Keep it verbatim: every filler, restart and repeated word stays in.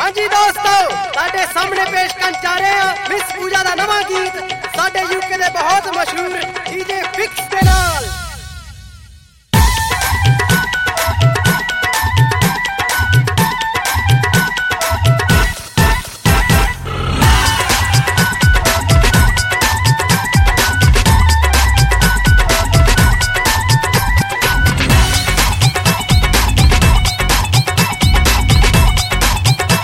हाँ जी दोस्तों, साडे सामने पेश कर जा रहे हैं मिस पूजा का नवा गीत साडे यूके दे बहुत मशहूर डीजे फिक्स